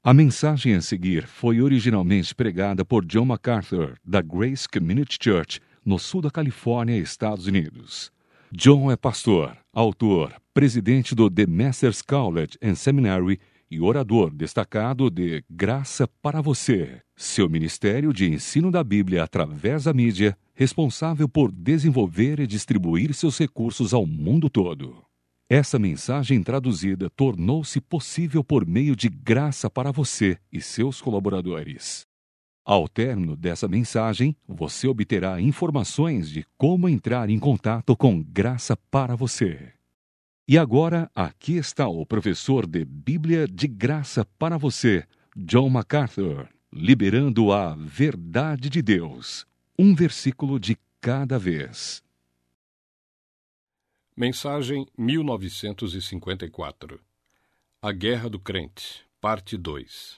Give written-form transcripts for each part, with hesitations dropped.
A mensagem a seguir foi originalmente pregada por John MacArthur, da Grace Community Church, no sul da Califórnia, Estados Unidos. John é pastor, autor, presidente do The Masters College and Seminary e orador destacado de Graça para Você, seu ministério de ensino da Bíblia através da mídia, responsável por desenvolver e distribuir seus recursos ao mundo todo. Essa mensagem traduzida tornou-se possível por meio de Graça para Você e seus colaboradores. Ao término dessa mensagem, você obterá informações de como entrar em contato com Graça para Você. E agora, aqui está o professor de Bíblia de Graça para Você, John MacArthur, liberando a verdade de Deus, um versículo de cada vez. Mensagem 1954. A Guerra do Crente, parte 2.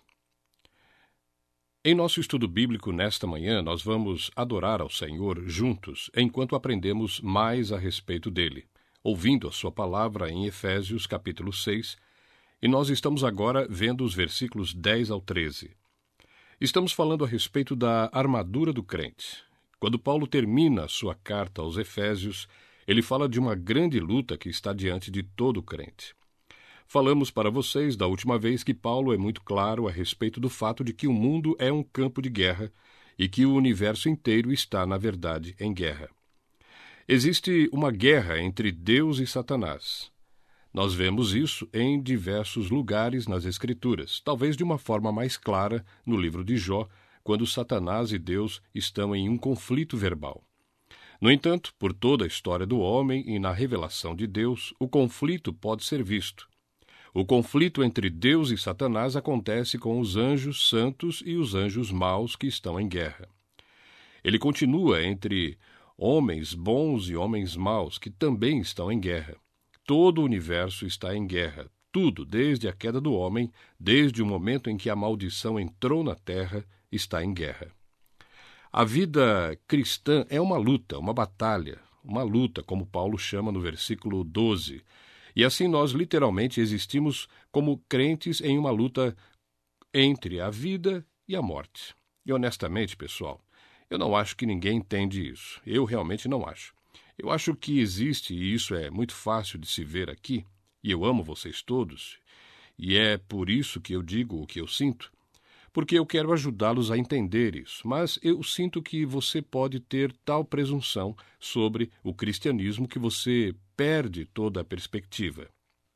Em nosso estudo bíblico nesta manhã, nós vamos adorar ao Senhor juntos, enquanto aprendemos mais a respeito dele, ouvindo a sua palavra em Efésios capítulo 6, e nós estamos agora vendo os versículos 10 ao 13. Estamos falando a respeito da armadura do crente. Quando Paulo termina a sua carta aos Efésios, ele fala de uma grande luta que está diante de todo crente. Falamos para vocês da última vez que Paulo é muito claro a respeito do fato de que o mundo é um campo de guerra e que o universo inteiro está, na verdade, em guerra. Existe uma guerra entre Deus e Satanás. Nós vemos isso em diversos lugares nas Escrituras, talvez de uma forma mais clara no livro de Jó, quando Satanás e Deus estão em um conflito verbal. No entanto, por toda a história do homem e na revelação de Deus, o conflito pode ser visto. O conflito entre Deus e Satanás acontece com os anjos santos e os anjos maus que estão em guerra. Ele continua entre homens bons e homens maus que também estão em guerra. Todo o universo está em guerra. Tudo, desde a queda do homem, desde o momento em que a maldição entrou na terra, está em guerra. A vida cristã é uma luta, uma batalha, uma luta, como Paulo chama no versículo 12. E assim nós literalmente existimos como crentes em uma luta entre a vida e a morte. E honestamente, pessoal, eu não acho que ninguém entende isso. Eu realmente não acho. Eu acho que existe, e isso é muito fácil de se ver aqui, e eu amo vocês todos, e é por isso que eu digo o que eu sinto, porque eu quero ajudá-los a entender isso, mas eu sinto que você pode ter tal presunção sobre o cristianismo que você perde toda a perspectiva.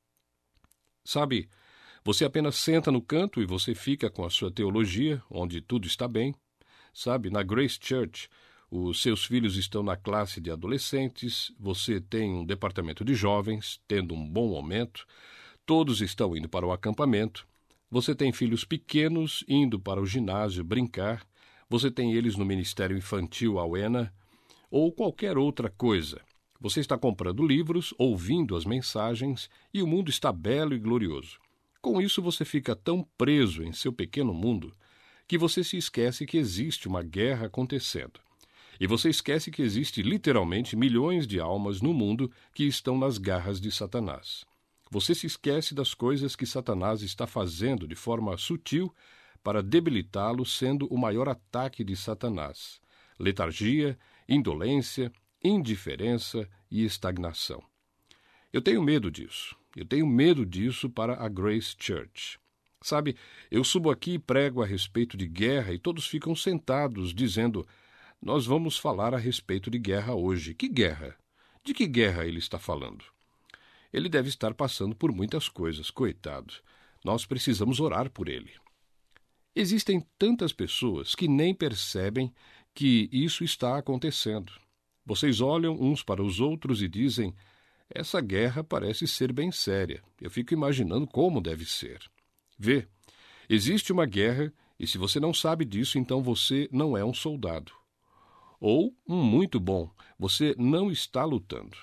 Sabe, você apenas senta no canto e você fica com a sua teologia, onde tudo está bem. Sabe, na Grace Church, os seus filhos estão na classe de adolescentes, você tem um departamento de jovens, tendo um bom momento, todos estão indo para o acampamento. Você tem filhos pequenos indo para o ginásio brincar, você tem eles no Ministério Infantil Awena, ou qualquer outra coisa. Você está comprando livros, ouvindo as mensagens, e o mundo está belo e glorioso. Com isso você fica tão preso em seu pequeno mundo que você se esquece que existe uma guerra acontecendo. E você esquece que existe literalmente milhões de almas no mundo que estão nas garras de Satanás. Você se esquece das coisas que Satanás está fazendo de forma sutil para debilitá-lo, sendo o maior ataque de Satanás: letargia, indolência, indiferença e estagnação. Eu tenho medo disso. Eu tenho medo disso para a Grace Church. Sabe, eu subo aqui e prego a respeito de guerra e todos ficam sentados dizendo: nós vamos falar a respeito de guerra hoje. Que guerra? De que guerra ele está falando? Ele deve estar passando por muitas coisas, coitado. Nós precisamos orar por ele. Existem tantas pessoas que nem percebem que isso está acontecendo. Vocês olham uns para os outros e dizem: essa guerra parece ser bem séria. Eu fico imaginando como deve ser. Vê, existe uma guerra e se você não sabe disso, então você não é um soldado. Ou um muito bom, você não está lutando.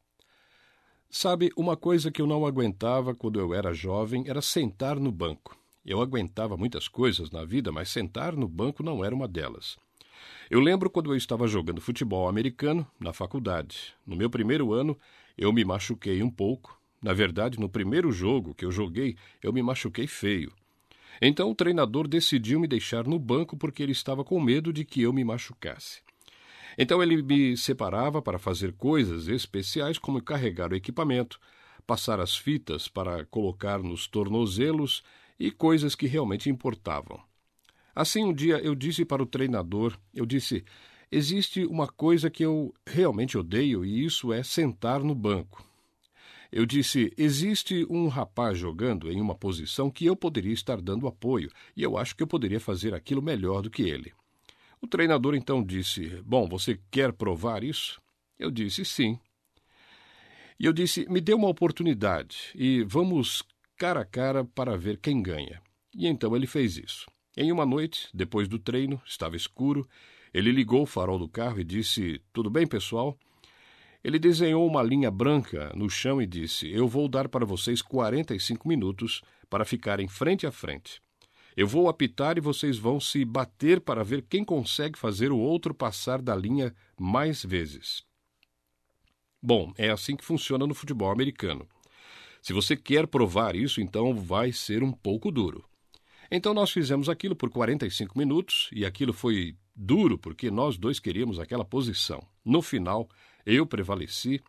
Sabe, uma coisa que eu não aguentava quando eu era jovem era sentar no banco. Eu aguentava muitas coisas na vida, mas sentar no banco não era uma delas. Eu lembro quando eu estava jogando futebol americano na faculdade. No meu primeiro ano, eu me machuquei um pouco. Na verdade, no primeiro jogo que eu joguei, eu me machuquei feio. Então o treinador decidiu me deixar no banco porque ele estava com medo de que eu me machucasse. Então ele me separava para fazer coisas especiais como carregar o equipamento, passar as fitas para colocar nos tornozelos e coisas que realmente importavam. Assim, um dia eu disse para o treinador, existe uma coisa que eu realmente odeio e isso é sentar no banco. Eu disse, existe um rapaz jogando em uma posição que eu poderia estar dando apoio e eu acho que eu poderia fazer aquilo melhor do que ele. O treinador então disse, bom, você quer provar isso? Eu disse, sim. E eu disse, me dê uma oportunidade e vamos cara a cara para ver quem ganha. E então ele fez isso. Em uma noite, depois do treino, estava escuro, ele ligou o farol do carro e disse, tudo bem, pessoal? Ele desenhou uma linha branca no chão e disse, eu vou dar para vocês 45 minutos para ficarem frente a frente. Eu vou apitar e vocês vão se bater para ver quem consegue fazer o outro passar da linha mais vezes. Bom, é assim que funciona no futebol americano. Se você quer provar isso, então vai ser um pouco duro. Então nós fizemos aquilo por 45 minutos e aquilo foi duro porque nós dois queríamos aquela posição. No final, eu prevaleci.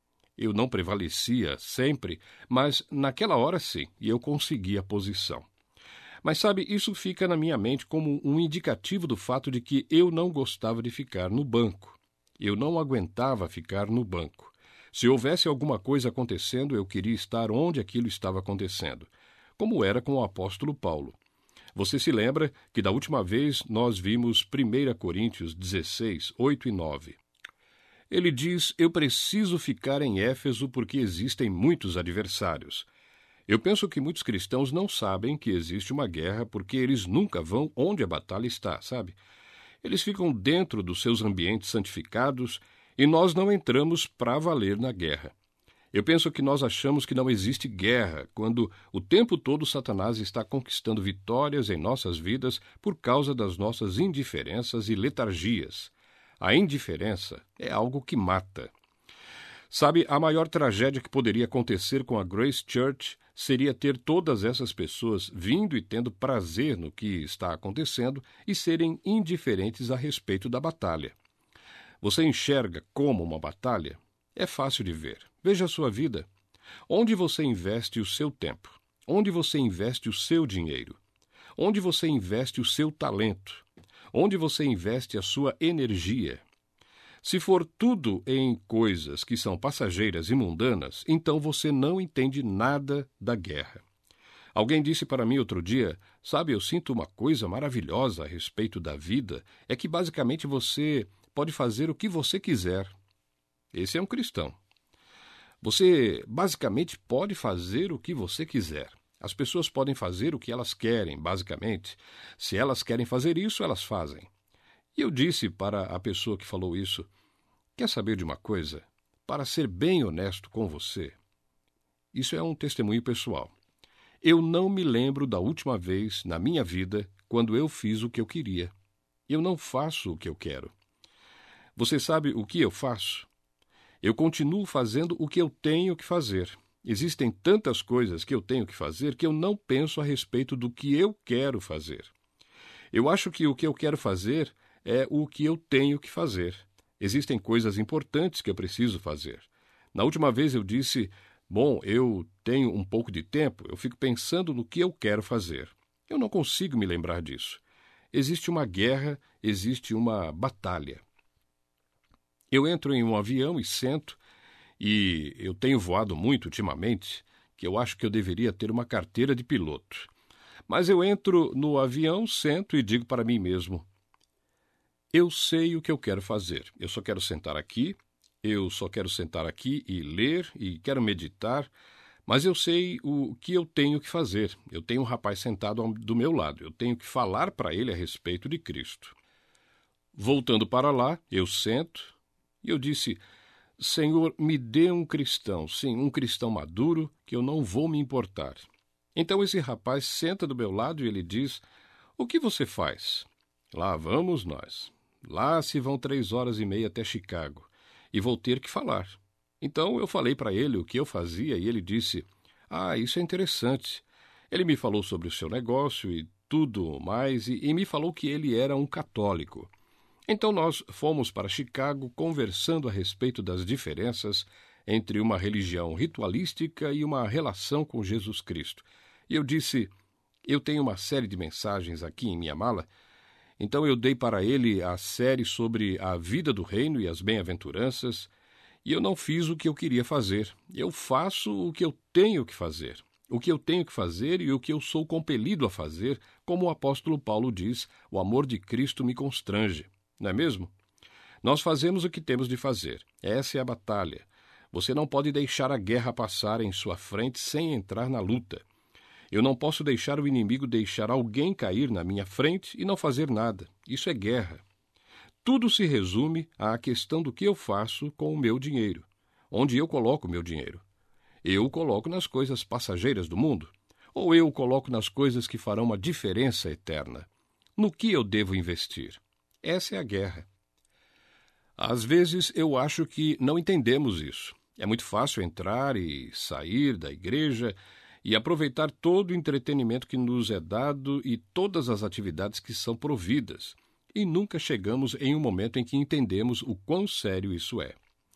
Eu não prevalecia sempre, mas naquela hora sim, e eu consegui a posição. Mas sabe, isso fica na minha mente como um indicativo do fato de que eu não gostava de ficar no banco. Eu não aguentava ficar no banco. Se houvesse alguma coisa acontecendo, eu queria estar onde aquilo estava acontecendo, como era com o apóstolo Paulo. Você se lembra que da última vez nós vimos 1 Coríntios 16, 8 e 9. Ele diz, eu preciso ficar em Éfeso porque existem muitos adversários. Eu penso que muitos cristãos não sabem que existe uma guerra porque eles nunca vão onde a batalha está, sabe? Eles ficam dentro dos seus ambientes santificados e nós não entramos para valer na guerra. Eu penso que nós achamos que não existe guerra quando o tempo todo Satanás está conquistando vitórias em nossas vidas por causa das nossas indiferenças e letargias. A indiferença é algo que mata. Sabe, a maior tragédia que poderia acontecer com a Grace Church seria ter todas essas pessoas vindo e tendo prazer no que está acontecendo e serem indiferentes a respeito da batalha. Você enxerga como uma batalha? É fácil de ver. Veja a sua vida. Onde você investe o seu tempo? Onde você investe o seu dinheiro? Onde você investe o seu talento? Onde você investe a sua energia? Se for tudo em coisas que são passageiras e mundanas, então você não entende nada da guerra. Alguém disse para mim outro dia, sabe, eu sinto uma coisa maravilhosa a respeito da vida, é que basicamente você pode fazer o que você quiser. Esse é um cristão. Você basicamente pode fazer o que você quiser. As pessoas podem fazer o que elas querem, basicamente. Se elas querem fazer isso, elas fazem. E eu disse para a pessoa que falou isso, quer saber de uma coisa? Para ser bem honesto com você, isso é um testemunho pessoal. Eu não me lembro da última vez na minha vida quando eu fiz o que eu queria. Eu não faço o que eu quero. Você sabe o que eu faço? Eu continuo fazendo o que eu tenho que fazer. Existem tantas coisas que eu tenho que fazer que eu não penso a respeito do que eu quero fazer. Eu acho que o que eu quero fazer é o que eu tenho que fazer. Existem coisas importantes que eu preciso fazer. Na última vez eu disse, bom, eu tenho um pouco de tempo, eu fico pensando no que eu quero fazer. Eu não consigo me lembrar disso. Existe uma guerra, existe uma batalha. Eu entro em um avião e sento, e eu tenho voado muito ultimamente, que eu acho que eu deveria ter uma carteira de piloto. Mas eu entro no avião, sento e digo para mim mesmo, eu sei o que eu quero fazer. Eu só quero sentar aqui e ler e quero meditar, mas eu sei o que eu tenho que fazer. Eu tenho um rapaz sentado do meu lado, eu tenho que falar para ele a respeito de Cristo. Voltando para lá, eu sento e eu disse, Senhor, me dê um cristão, sim, um cristão maduro, que eu não vou me importar. Então esse rapaz senta do meu lado e ele diz, o que você faz? Lá vamos nós. Lá se vão 3h30 até Chicago, e vou ter que falar. Então eu falei para ele o que eu fazia e ele disse, isso é interessante. Ele me falou sobre o seu negócio e tudo mais, e me falou que ele era um católico. Então nós fomos para Chicago conversando a respeito das diferenças entre uma religião ritualística e uma relação com Jesus Cristo. E eu disse, eu tenho uma série de mensagens aqui em minha mala, então eu dei para ele a série sobre a vida do reino e as bem-aventuranças, e eu não fiz o que eu queria fazer. Eu faço o que eu tenho que fazer. O que eu tenho que fazer e o que eu sou compelido a fazer, como o apóstolo Paulo diz, o amor de Cristo me constrange. Não é mesmo? Nós fazemos o que temos de fazer. Essa é a batalha. Você não pode deixar a guerra passar em sua frente sem entrar na luta. Eu não posso deixar o inimigo deixar alguém cair na minha frente e não fazer nada. Isso é guerra. Tudo se resume à questão do que eu faço com o meu dinheiro. Onde eu coloco o meu dinheiro? Eu o coloco nas coisas passageiras do mundo? Ou eu o coloco nas coisas que farão uma diferença eterna? No que eu devo investir? Essa é a guerra. Às vezes eu acho que não entendemos isso. É muito fácil entrar e sair da igreja e aproveitar todo o entretenimento que nos é dado e todas as atividades que são providas. E nunca chegamos em um momento em que entendemos o quão sério isso é.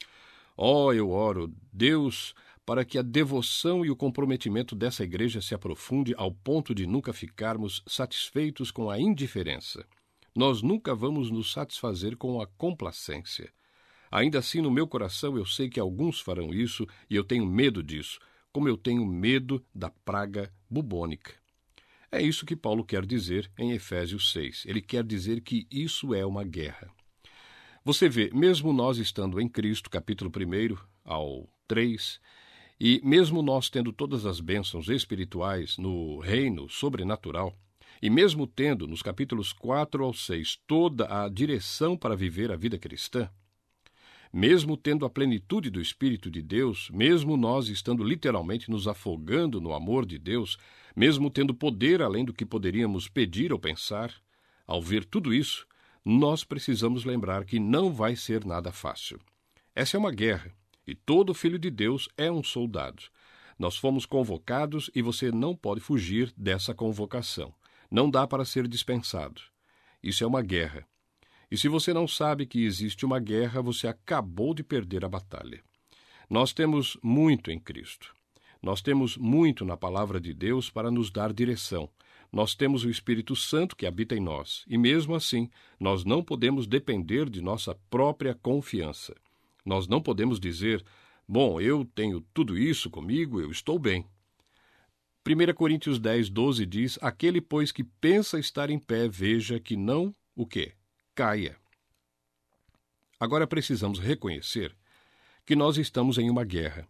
Eu oro, Deus, para que a devoção e o comprometimento dessa igreja se aprofunde ao ponto de nunca ficarmos satisfeitos com a indiferença. Nós nunca vamos nos satisfazer com a complacência. Ainda assim, no meu coração, eu sei que alguns farão isso e eu tenho medo disso, como eu tenho medo da praga bubônica. É isso que Paulo quer dizer em Efésios 6. Ele quer dizer que isso é uma guerra. Você vê, mesmo nós estando em Cristo, capítulo 1 ao 3, e mesmo nós tendo todas as bênçãos espirituais no reino sobrenatural, e mesmo tendo, nos capítulos 4 ao 6, toda a direção para viver a vida cristã, mesmo tendo a plenitude do Espírito de Deus, mesmo nós estando literalmente nos afogando no amor de Deus, mesmo tendo poder além do que poderíamos pedir ou pensar, ao ver tudo isso, nós precisamos lembrar que não vai ser nada fácil. Essa é uma guerra, e todo filho de Deus é um soldado. Nós fomos convocados e você não pode fugir dessa convocação. Não dá para ser dispensado. Isso é uma guerra. E se você não sabe que existe uma guerra, você acabou de perder a batalha. Nós temos muito em Cristo. Nós temos muito na palavra de Deus para nos dar direção. Nós temos o Espírito Santo que habita em nós. E mesmo assim, nós não podemos depender de nossa própria confiança. Nós não podemos dizer, bom, eu tenho tudo isso comigo, eu estou bem. 1 Coríntios 10, 12 diz, aquele, pois, que pensa estar em pé, veja que não, o quê? Caia. Agora precisamos reconhecer que nós estamos em uma guerra.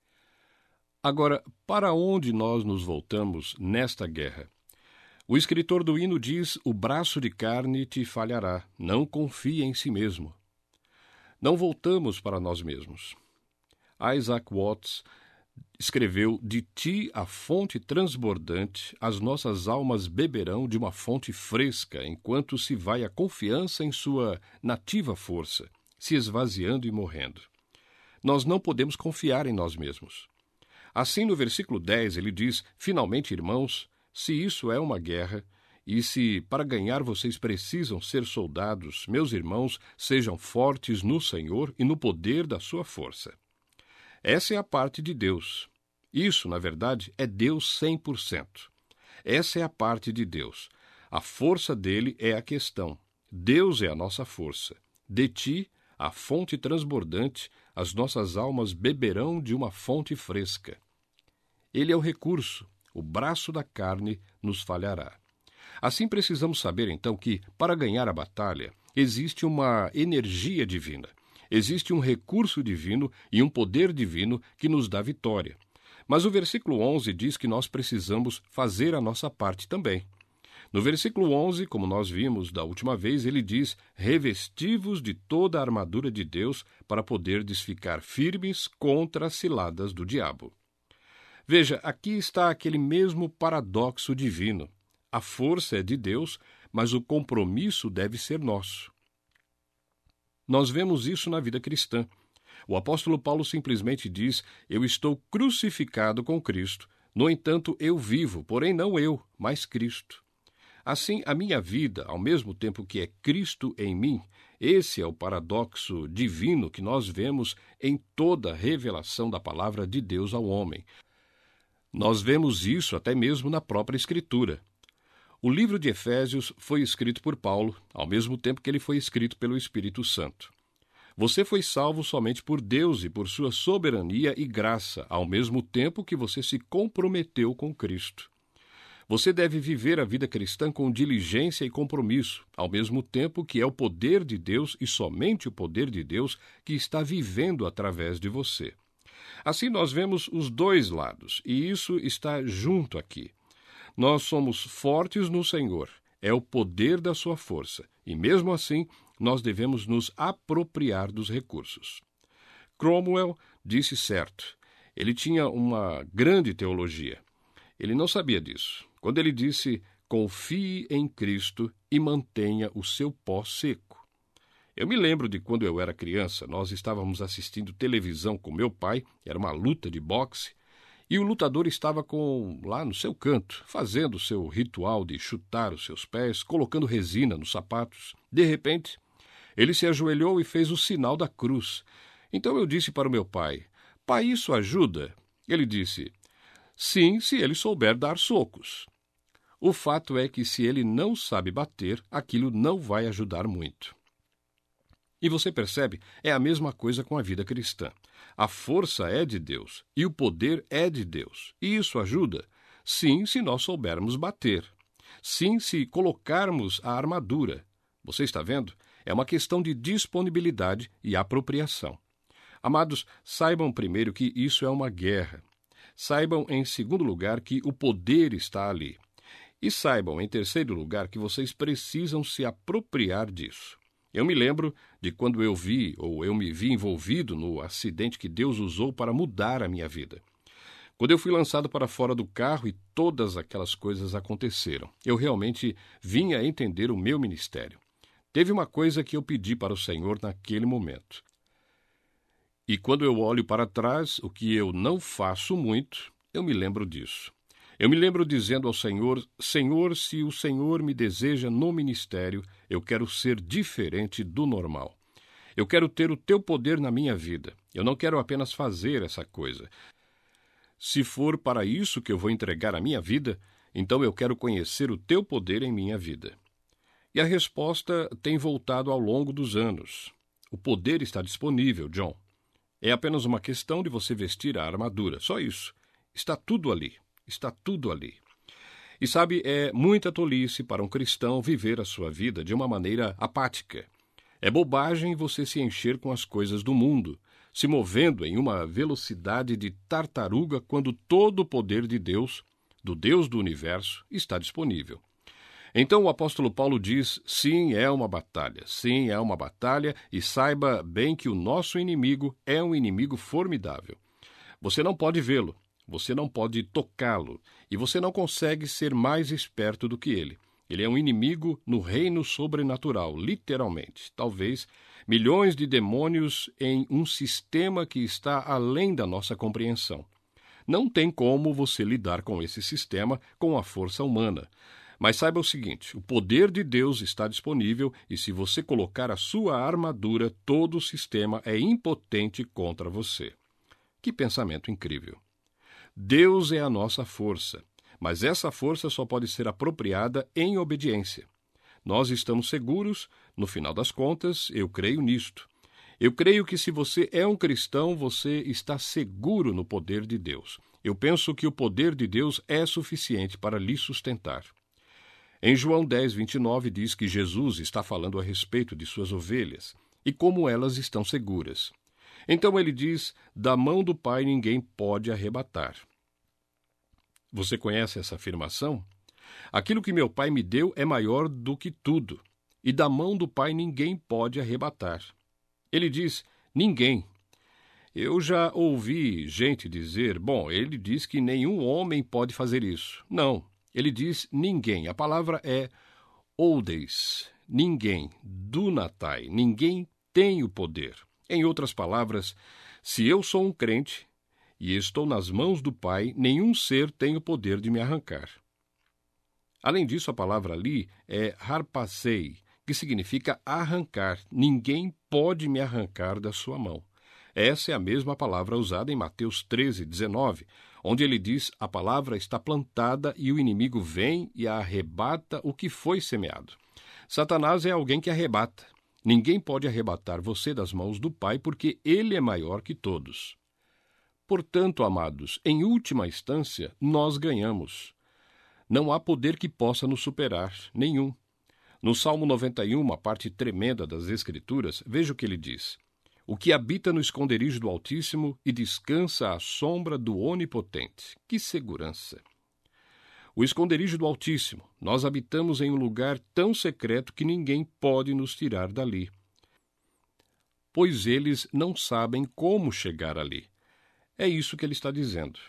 Agora, para onde nós nos voltamos nesta guerra? O escritor do hino diz, o braço de carne te falhará, não confie em si mesmo. Não voltamos para nós mesmos. Isaac Watts escreveu, de ti a fonte transbordante, as nossas almas beberão de uma fonte fresca, enquanto se vai a confiança em sua nativa força, se esvaziando e morrendo. Nós não podemos confiar em nós mesmos. Assim, no versículo 10, ele diz, finalmente, irmãos, se isso é uma guerra, e se para ganhar vocês precisam ser soldados, meus irmãos, sejam fortes no Senhor e no poder da sua força. Essa é a parte de Deus. Isso, na verdade, é Deus 100%. Essa é a parte de Deus. A força dele é a questão. Deus é a nossa força. De ti, a fonte transbordante, as nossas almas beberão de uma fonte fresca. Ele é o recurso. O braço da carne nos falhará. Assim precisamos saber, então, que, para ganhar a batalha, existe uma energia divina. Existe um recurso divino e um poder divino que nos dá vitória. Mas o versículo 11 diz que nós precisamos fazer a nossa parte também. No versículo 11, como nós vimos da última vez, ele diz, revesti-vos de toda a armadura de Deus para poderdes ficar firmes contra as ciladas do diabo. Veja, aqui está aquele mesmo paradoxo divino. A força é de Deus, mas o compromisso deve ser nosso. Nós vemos isso na vida cristã. O apóstolo Paulo simplesmente diz, eu estou crucificado com Cristo, No entanto, eu vivo, porém não eu, mas Cristo. Assim, a minha vida, ao mesmo tempo que é Cristo em mim, esse é o paradoxo divino que nós vemos em toda a revelação da palavra de Deus ao homem. Nós vemos isso até mesmo na própria Escritura. O livro de Efésios foi escrito por Paulo, ao mesmo tempo que ele foi escrito pelo Espírito Santo. Você foi salvo somente por Deus e por sua soberania e graça, ao mesmo tempo que você se comprometeu com Cristo. Você deve viver a vida cristã com diligência e compromisso, ao mesmo tempo que é o poder de Deus e somente o poder de Deus que está vivendo através de você. Assim nós vemos os dois lados, e isso está junto aqui. Nós somos fortes no Senhor, é o poder da sua força, e mesmo assim nós devemos nos apropriar dos recursos. Cromwell disse certo. Ele tinha uma grande teologia. Ele não sabia disso. Quando ele disse, confie em Cristo e mantenha o seu pó seco. Eu me lembro de quando eu era criança, nós estávamos assistindo televisão com meu pai, era uma luta de boxe, e o lutador estava lá no seu canto, fazendo o seu ritual de chutar os seus pés, colocando resina nos sapatos. De repente, ele se ajoelhou e fez o sinal da cruz. Então eu disse para o meu pai, pai, isso ajuda? Ele disse, sim, se ele souber dar socos. O fato é que se ele não sabe bater, aquilo não vai ajudar muito. E você percebe, é a mesma coisa com a vida cristã. A força é de Deus e o poder é de Deus. E isso ajuda? Sim, se nós soubermos bater. Sim, se colocarmos a armadura. Você está vendo? É uma questão de disponibilidade e apropriação. Amados, saibam primeiro que isso é uma guerra. Saibam, em segundo lugar, que o poder está ali. E saibam, em terceiro lugar, que vocês precisam se apropriar disso. Eu me lembro de quando eu me vi envolvido no acidente que Deus usou para mudar a minha vida. Quando eu fui lançado para fora do carro e todas aquelas coisas aconteceram, eu realmente vim a entender o meu ministério. Teve uma coisa que eu pedi para o Senhor naquele momento. E quando eu olho para trás, o que eu não faço muito, eu me lembro disso. Eu me lembro dizendo ao Senhor, Senhor, se o Senhor me deseja no ministério, eu quero ser diferente do normal. Eu quero ter o teu poder na minha vida. Eu não quero apenas fazer essa coisa. Se for para isso que eu vou entregar a minha vida, então eu quero conhecer o teu poder em minha vida. E a resposta tem voltado ao longo dos anos. O poder está disponível, John. É apenas uma questão de você vestir a armadura, só isso. Está tudo ali. Está tudo ali. E sabe, é muita tolice para um cristão viver a sua vida de uma maneira apática. É bobagem você se encher com as coisas do mundo, se movendo em uma velocidade de tartaruga quando todo o poder de Deus, do Deus do universo, está disponível. Então o apóstolo Paulo diz, sim, é uma batalha, e saiba bem que o nosso inimigo é um inimigo formidável. Você não pode vê-lo. Você não pode tocá-lo, e você não consegue ser mais esperto do que ele. Ele é um inimigo no reino sobrenatural, literalmente. Talvez milhões de demônios em um sistema que está além da nossa compreensão. Não tem como você lidar com esse sistema com a força humana. Mas saiba o seguinte, o poder de Deus está disponível e se você colocar a sua armadura, todo o sistema é impotente contra você. Que pensamento incrível! Deus é a nossa força, mas essa força só pode ser apropriada em obediência. Nós estamos seguros, no final das contas, eu creio nisto. Eu creio que se você é um cristão, você está seguro no poder de Deus. Eu penso que o poder de Deus é suficiente para lhe sustentar. Em João 10, 29, diz que Jesus está falando a respeito de suas ovelhas e como elas estão seguras. Então ele diz, da mão do Pai ninguém pode arrebatar. Você conhece essa afirmação? Aquilo que meu Pai me deu é maior do que tudo, e da mão do Pai ninguém pode arrebatar. Ele diz, ninguém. Eu já ouvi gente dizer, ele diz que nenhum homem pode fazer isso. Não, ele diz ninguém. A palavra é oudeis, ninguém, dunatai, ninguém tem o poder. Em outras palavras, se eu sou um crente, e estou nas mãos do Pai, nenhum ser tem o poder de me arrancar. Além disso, a palavra ali é harpasei, que significa arrancar. Ninguém pode me arrancar da sua mão. Essa é a mesma palavra usada em Mateus 13:19, onde ele diz: a palavra está plantada e o inimigo vem e arrebata o que foi semeado. Satanás é alguém que arrebata. Ninguém pode arrebatar você das mãos do Pai, porque ele é maior que todos. Portanto, amados, em última instância, nós ganhamos. Não há poder que possa nos superar, nenhum. No Salmo 91, uma parte tremenda das Escrituras, veja o que ele diz: o que habita no esconderijo do Altíssimo e descansa à sombra do Onipotente. Que segurança! O esconderijo do Altíssimo. Nós habitamos em um lugar tão secreto que ninguém pode nos tirar dali. Pois eles não sabem como chegar ali. É isso que ele está dizendo.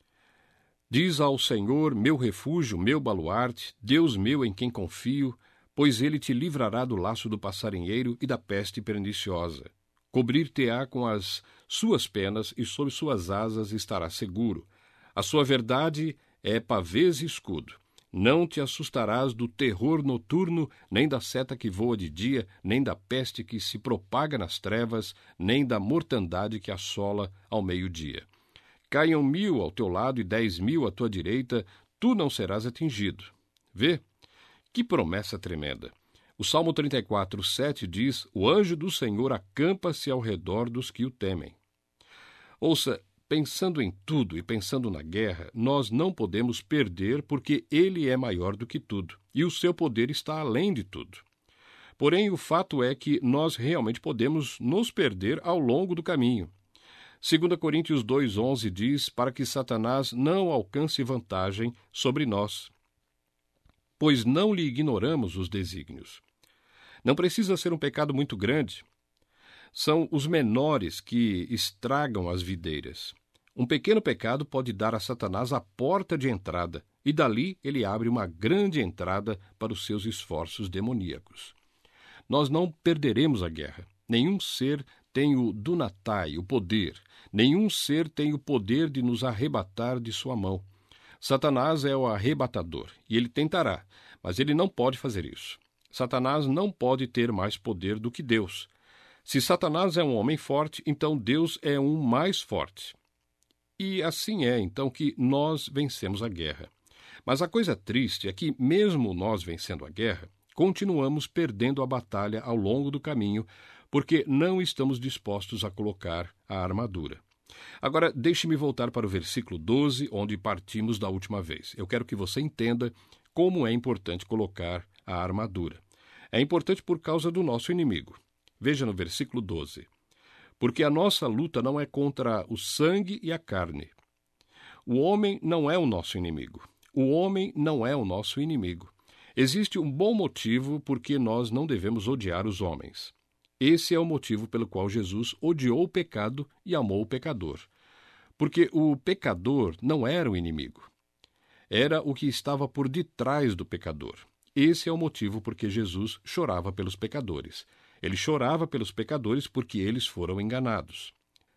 Diz ao Senhor, meu refúgio, meu baluarte, Deus meu em quem confio, pois ele te livrará do laço do passarinheiro e da peste perniciosa. Cobrir-te-á com as suas penas e sob suas asas estará seguro. A sua verdade é pavês e escudo. Não te assustarás do terror noturno, nem da seta que voa de dia, nem da peste que se propaga nas trevas, nem da mortandade que assola ao meio-dia. Caiam 1000 ao teu lado e 10.000 à tua direita, tu não serás atingido. Vê? Que promessa tremenda! O Salmo 34:7 diz: o anjo do Senhor acampa-se ao redor dos que o temem. Ouça, pensando em tudo e pensando na guerra, nós não podemos perder porque ele é maior do que tudo, e o seu poder está além de tudo. Porém, o fato é que nós realmente podemos nos perder ao longo do caminho. 2 Coríntios 2:11 diz: para que Satanás não alcance vantagem sobre nós, pois não lhe ignoramos os desígnios. Não precisa ser um pecado muito grande. São os menores que estragam as videiras. Um pequeno pecado pode dar a Satanás a porta de entrada, e dali ele abre uma grande entrada para os seus esforços demoníacos. Nós não perderemos a guerra. Nenhum ser tem o dunatai, o poder. Nenhum ser tem o poder de nos arrebatar de sua mão. Satanás é o arrebatador, e ele tentará, mas ele não pode fazer isso. Satanás não pode ter mais poder do que Deus. Se Satanás é um homem forte, então Deus é um mais forte. E assim é, então, que nós vencemos a guerra. Mas a coisa triste é que, mesmo nós vencendo a guerra, continuamos perdendo a batalha ao longo do caminho, porque não estamos dispostos a colocar a armadura. Agora, deixe-me voltar para o versículo 12, onde partimos da última vez. Eu quero que você entenda como é importante colocar a armadura. É importante por causa do nosso inimigo. Veja no versículo 12. Porque a nossa luta não é contra o sangue e a carne. O homem não é o nosso inimigo. O homem não é o nosso inimigo. Existe um bom motivo por que nós não devemos odiar os homens. Esse é o motivo pelo qual Jesus odiou o pecado e amou o pecador. Porque o pecador não era o inimigo. Era o que estava por detrás do pecador. Esse é o motivo por que Jesus chorava pelos pecadores. Ele chorava pelos pecadores porque eles foram enganados.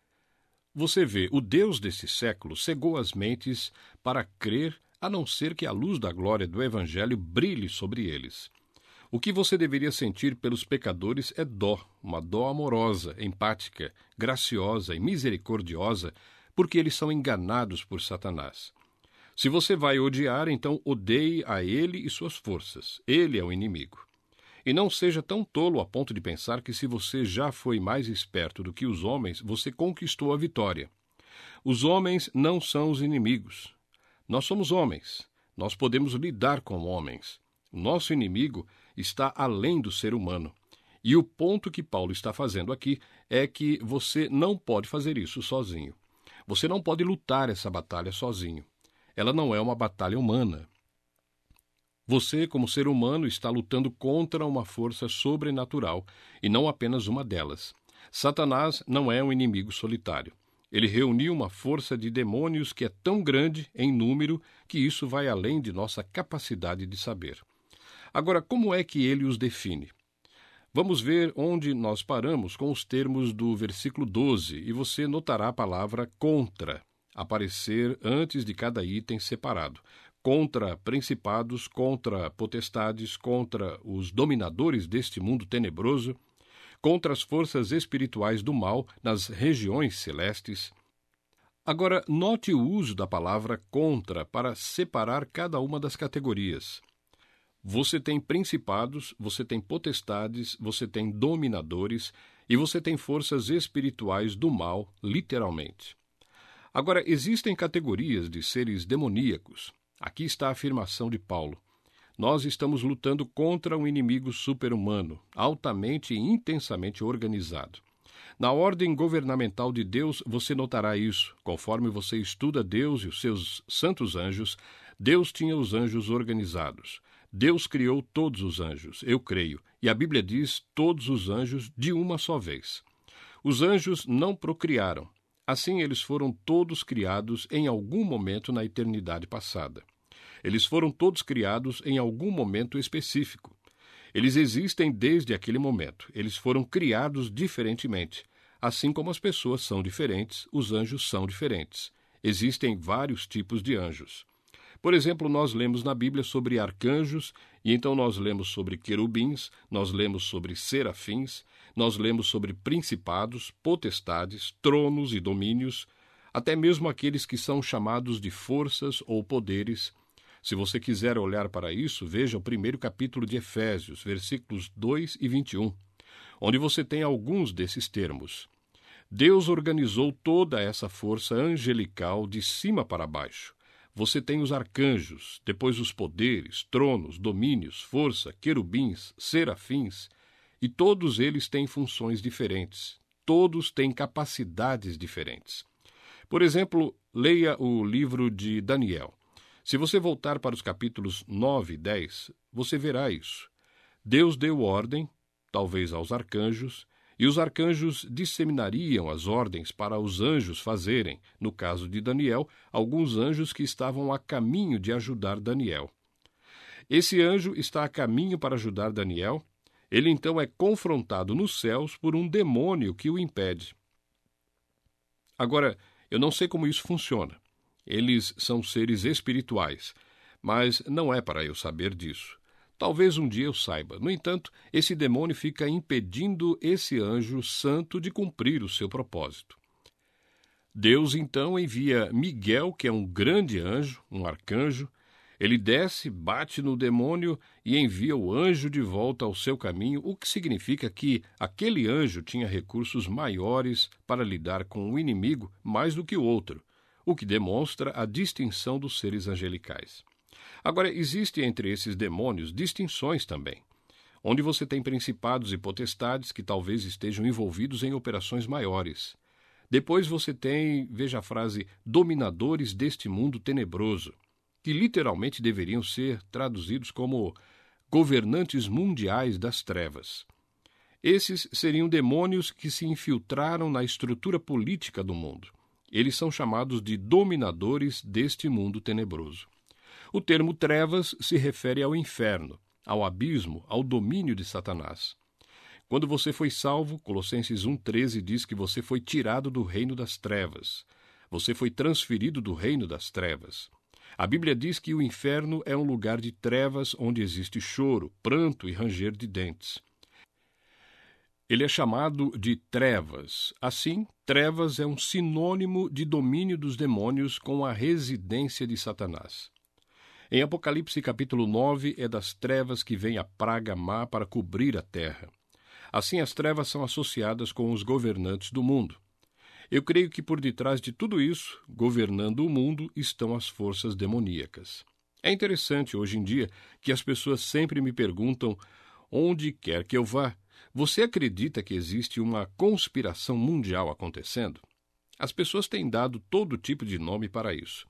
Você vê, o Deus desse século cegou as mentes para crer, a não ser que a luz da glória do Evangelho brilhe sobre eles. O que você deveria sentir pelos pecadores é dó, uma dó amorosa, empática, graciosa e misericordiosa, porque eles são enganados por Satanás. Se você vai odiar, então odeie a ele e suas forças. Ele é o inimigo. E não seja tão tolo a ponto de pensar que se você já foi mais esperto do que os homens, você conquistou a vitória. Os homens não são os inimigos. Nós somos homens. Nós podemos lidar com homens. O nosso inimigo está além do ser humano. E o ponto que Paulo está fazendo aqui é que você não pode fazer isso sozinho. Você não pode lutar essa batalha sozinho. Ela não é uma batalha humana. Você, como ser humano, está lutando contra uma força sobrenatural, e não apenas uma delas. Satanás não é um inimigo solitário. Ele reuniu uma força de demônios que é tão grande em número que isso vai além de nossa capacidade de saber. Agora, como é que ele os define? Vamos ver onde nós paramos com os termos do versículo 12, e você notará a palavra contra. aparecer antes de cada item separado. Contra principados, contra potestades, contra os dominadores deste mundo tenebroso, contra as forças espirituais do mal nas regiões celestes. Agora, note o uso da palavra contra para separar cada uma das categorias. Você tem principados, você tem potestades, você tem dominadores e você tem forças espirituais do mal, literalmente. Agora, existem categorias de seres demoníacos. Aqui está a afirmação de Paulo. Nós estamos lutando contra um inimigo super-humano, altamente e intensamente organizado. Na ordem governamental de Deus, você notará isso. Conforme você estuda Deus e os seus santos anjos, Deus tinha os anjos organizados. Deus criou todos os anjos, eu creio, e a Bíblia diz todos os anjos de uma só vez. Os anjos não procriaram. Assim, eles foram todos criados em algum momento na eternidade passada. Eles foram todos criados em algum momento específico. Eles existem desde aquele momento. Eles foram criados diferentemente. Assim como as pessoas são diferentes, os anjos são diferentes. Existem vários tipos de anjos. Por exemplo, nós lemos na Bíblia sobre arcanjos, e então nós lemos sobre querubins, nós lemos sobre serafins, nós lemos sobre principados, potestades, tronos e domínios, até mesmo aqueles que são chamados de forças ou poderes. Se você quiser olhar para isso, veja o primeiro capítulo de Efésios, versículos 2 e 21, onde você tem alguns desses termos. Deus organizou toda essa força angelical de cima para baixo. Você tem os arcanjos, depois os poderes, tronos, domínios, força, querubins, serafins, e todos eles têm funções diferentes. Todos têm capacidades diferentes. Por exemplo, leia o livro de Daniel. Se você voltar para os capítulos 9 e 10, você verá isso. Deus deu ordem, talvez aos arcanjos, e os arcanjos disseminariam as ordens para os anjos fazerem, no caso de Daniel, alguns anjos que estavam a caminho de ajudar Daniel. Esse anjo está a caminho para ajudar Daniel. Ele então é confrontado nos céus por um demônio que o impede. Agora, eu não sei como isso funciona. Eles são seres espirituais, mas não é para eu saber disso. Talvez um dia eu saiba. No entanto, esse demônio fica impedindo esse anjo santo de cumprir o seu propósito. Deus então envia Miguel, que é um grande anjo, um arcanjo. Ele desce, bate no demônio e envia o anjo de volta ao seu caminho, o que significa que aquele anjo tinha recursos maiores para lidar com o inimigo mais do que o outro, o que demonstra a distinção dos seres angelicais. Agora, existem entre esses demônios distinções também, onde você tem principados e potestades que talvez estejam envolvidos em operações maiores. Depois você tem, veja a frase, dominadores deste mundo tenebroso, que literalmente deveriam ser traduzidos como governantes mundiais das trevas. Esses seriam demônios que se infiltraram na estrutura política do mundo. Eles são chamados de dominadores deste mundo tenebroso. O termo trevas se refere ao inferno, ao abismo, ao domínio de Satanás. Quando você foi salvo, Colossenses 1,13 diz que você foi tirado do reino das trevas. Você foi transferido do reino das trevas. A Bíblia diz que o inferno é um lugar de trevas onde existe choro, pranto e ranger de dentes. Ele é chamado de trevas. Assim, trevas é um sinônimo de domínio dos demônios com a residência de Satanás. Em Apocalipse capítulo 9, é das trevas que vem a praga má para cobrir a terra. Assim, as trevas são associadas com os governantes do mundo. Eu creio que por detrás de tudo isso, governando o mundo, estão as forças demoníacas. É interessante hoje em dia que as pessoas sempre me perguntam, onde quer que eu vá, você acredita que existe uma conspiração mundial acontecendo? As pessoas têm dado todo tipo de nome para isso.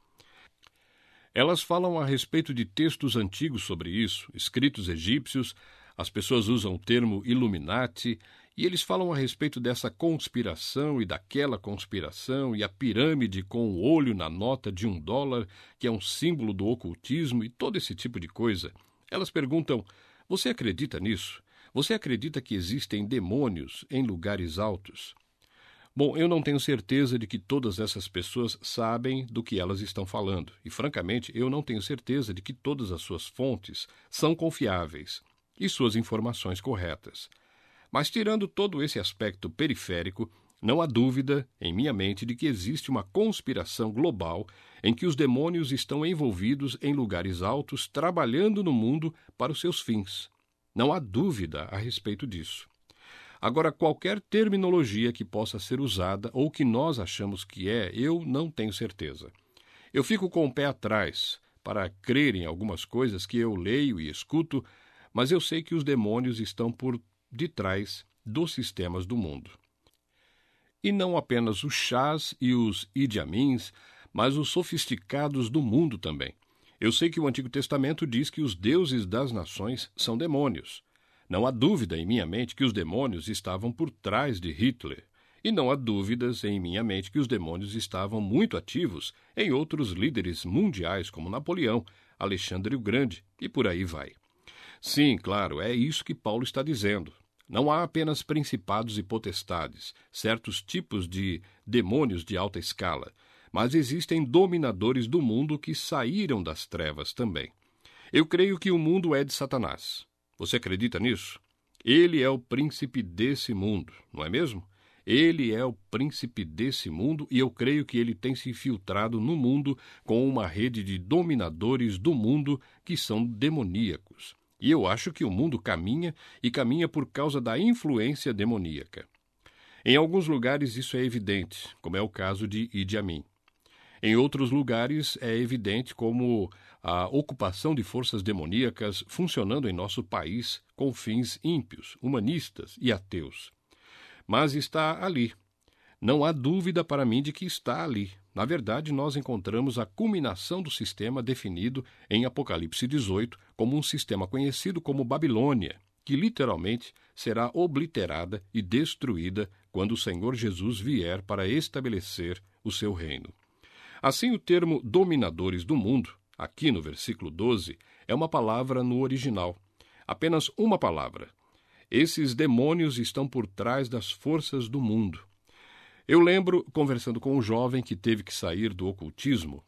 Elas falam a respeito de textos antigos sobre isso, escritos egípcios, as pessoas usam o termo Illuminati, e eles falam a respeito dessa conspiração e daquela conspiração, e a pirâmide com o olho na nota de $1, que é um símbolo do ocultismo, e todo esse tipo de coisa. Elas perguntam, você acredita nisso? Você acredita que existem demônios em lugares altos? Bom, eu não tenho certeza de que todas essas pessoas sabem do que elas estão falando. E, francamente, eu não tenho certeza de que todas as suas fontes são confiáveis e suas informações corretas. Mas, tirando todo esse aspecto periférico, não há dúvida, em minha mente, de que existe uma conspiração global em que os demônios estão envolvidos em lugares altos, trabalhando no mundo para os seus fins. Não há dúvida a respeito disso. Agora, qualquer terminologia que possa ser usada ou que nós achamos que eu não tenho certeza. Eu fico com o pé atrás para crer em algumas coisas que eu leio e escuto, mas eu sei que os demônios estão por detrás dos sistemas do mundo. E não apenas os chás e os Idi Amins, mas os sofisticados do mundo também. Eu sei que o Antigo Testamento diz que os deuses das nações são demônios. Não há dúvida em minha mente que os demônios estavam por trás de Hitler. E não há dúvidas em minha mente que os demônios estavam muito ativos em outros líderes mundiais como Napoleão, Alexandre o Grande e por aí vai. Sim, claro, é isso que Paulo está dizendo. Não há apenas principados e potestades, certos tipos de demônios de alta escala, mas existem dominadores do mundo que saíram das trevas também. Eu creio que o mundo é de Satanás. Você acredita nisso? Ele é o príncipe desse mundo, não é mesmo? Ele é o príncipe desse mundo e eu creio que ele tem se infiltrado no mundo com uma rede de dominadores do mundo que são demoníacos. E eu acho que o mundo caminha e caminha por causa da influência demoníaca. Em alguns lugares isso é evidente, como é o caso de Idi Amin. Em outros lugares é evidente como a ocupação de forças demoníacas funcionando em nosso país com fins ímpios, humanistas e ateus. Mas está ali. Não há dúvida para mim de que está ali. Na verdade, nós encontramos a culminação do sistema definido em Apocalipse 18 como um sistema conhecido como Babilônia, que literalmente será obliterada e destruída quando o Senhor Jesus vier para estabelecer o seu reino. Assim, o termo dominadores do mundo, aqui no versículo 12, é uma palavra no original. Apenas uma palavra. Esses demônios estão por trás das forças do mundo. Eu lembro, conversando com um jovem que teve que sair do ocultismo,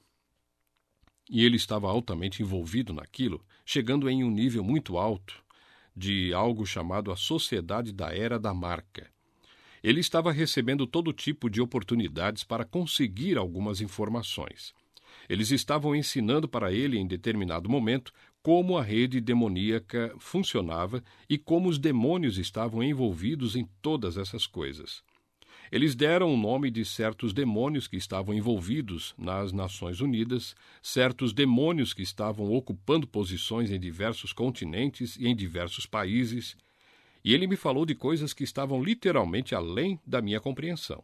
e ele estava altamente envolvido naquilo, chegando em um nível muito alto de algo chamado a Sociedade da Era da Marca. Ele estava recebendo todo tipo de oportunidades para conseguir algumas informações. Eles estavam ensinando para ele, em determinado momento, como a rede demoníaca funcionava e como os demônios estavam envolvidos em todas essas coisas. Eles deram o nome de certos demônios que estavam envolvidos nas Nações Unidas, certos demônios que estavam ocupando posições em diversos continentes e em diversos países, e ele me falou de coisas que estavam literalmente além da minha compreensão.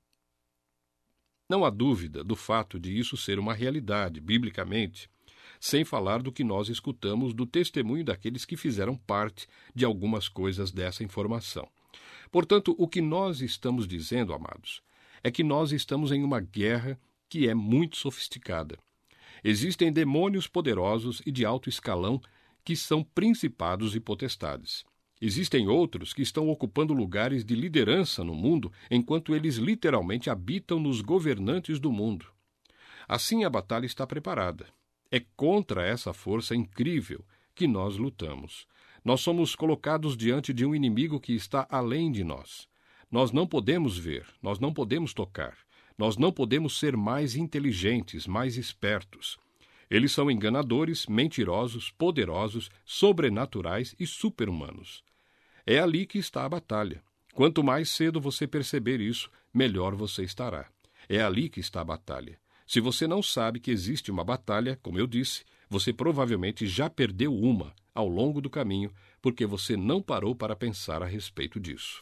Não há dúvida do fato de isso ser uma realidade, biblicamente, sem falar do que nós escutamos do testemunho daqueles que fizeram parte de algumas coisas dessa informação. Portanto, o que nós estamos dizendo, amados, é que nós estamos em uma guerra que é muito sofisticada. Existem demônios poderosos e de alto escalão que são principados e potestades. Existem outros que estão ocupando lugares de liderança no mundo, enquanto eles literalmente habitam nos governantes do mundo. Assim a batalha está preparada. É contra essa força incrível que nós lutamos. Nós somos colocados diante de um inimigo que está além de nós. Nós não podemos ver, nós não podemos tocar, nós não podemos ser mais inteligentes, mais espertos. Eles são enganadores, mentirosos, poderosos, sobrenaturais e super-humanos. É ali que está a batalha. Quanto mais cedo você perceber isso, melhor você estará. É ali que está a batalha. Se você não sabe que existe uma batalha, como eu disse, você provavelmente já perdeu uma ao longo do caminho, porque você não parou para pensar a respeito disso.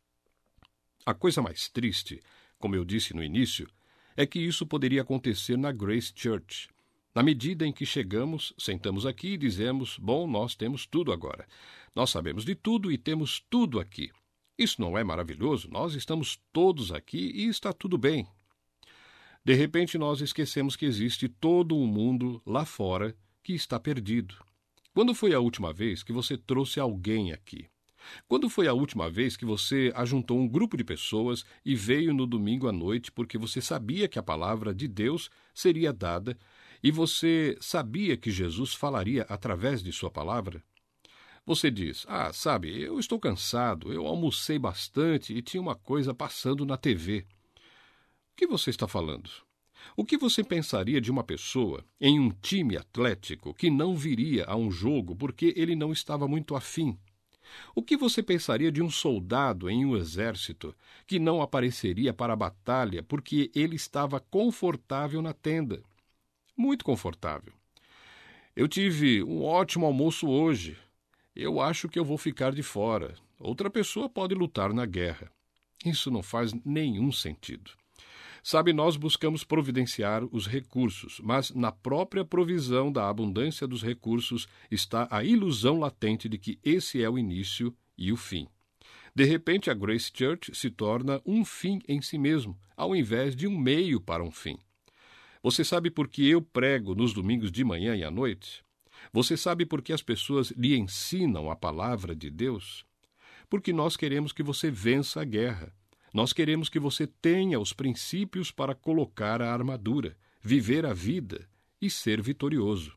A coisa mais triste, como eu disse no início, é que isso poderia acontecer na Grace Church. Na medida em que chegamos, sentamos aqui e dizemos, bom, nós temos tudo agora. Nós sabemos de tudo e temos tudo aqui. Isso não é maravilhoso? Nós estamos todos aqui e está tudo bem. De repente, nós esquecemos que existe todo um mundo lá fora que está perdido. Quando foi a última vez que você trouxe alguém aqui? Quando foi a última vez que você ajuntou um grupo de pessoas e veio no domingo à noite porque você sabia que a palavra de Deus seria dada e você sabia que Jesus falaria através de sua palavra? Você diz, sabe, eu estou cansado, eu almocei bastante e tinha uma coisa passando na TV. O que você está falando? O que você pensaria de uma pessoa em um time atlético que não viria a um jogo porque ele não estava muito afim? O que você pensaria de um soldado em um exército que não apareceria para a batalha porque ele estava confortável na tenda? Muito confortável. Eu tive um ótimo almoço hoje. Eu acho que eu vou ficar de fora. Outra pessoa pode lutar na guerra. Isso não faz nenhum sentido. Sabe, nós buscamos providenciar os recursos, mas na própria provisão da abundância dos recursos está a ilusão latente de que esse é o início e o fim. De repente, a Grace Church se torna um fim em si mesmo, ao invés de um meio para um fim. Você sabe por que eu prego nos domingos de manhã e à noite? Você sabe por que as pessoas lhe ensinam a palavra de Deus? Porque nós queremos que você vença a guerra. Nós queremos que você tenha os princípios para colocar a armadura, viver a vida e ser vitorioso.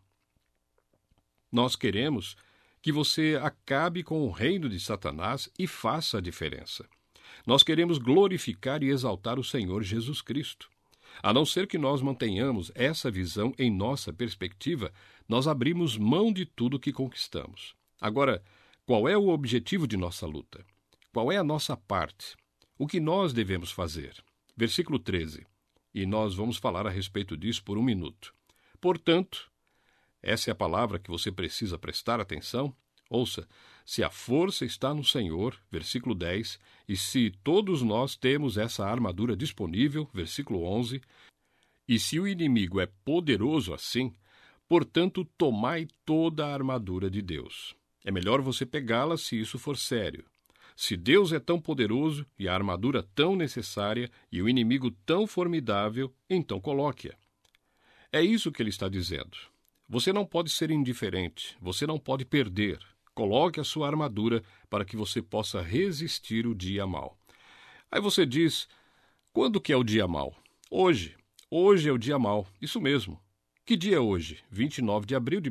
Nós queremos que você acabe com o reino de Satanás e faça a diferença. Nós queremos glorificar e exaltar o Senhor Jesus Cristo. A não ser que nós mantenhamos essa visão em nossa perspectiva, nós abrimos mão de tudo que conquistamos. Agora, qual é o objetivo de nossa luta? Qual é a nossa parte? O que nós devemos fazer? Versículo 13. E nós vamos falar a respeito disso por um minuto. Portanto, essa é a palavra que você precisa prestar atenção. Ouça, se a força está no Senhor, versículo 10, e se todos nós temos essa armadura disponível, versículo 11, e se o inimigo é poderoso assim, portanto, tomai toda a armadura de Deus. É melhor você pegá-la se isso for sério. Se Deus é tão poderoso e a armadura tão necessária e o inimigo tão formidável, então coloque-a. É isso que ele está dizendo. Você não pode ser indiferente, você não pode perder. Coloque a sua armadura para que você possa resistir o dia mau. Aí você diz, quando que é o dia mau? Hoje. Hoje é o dia mau. Isso mesmo. Que dia é hoje? 29 de abril de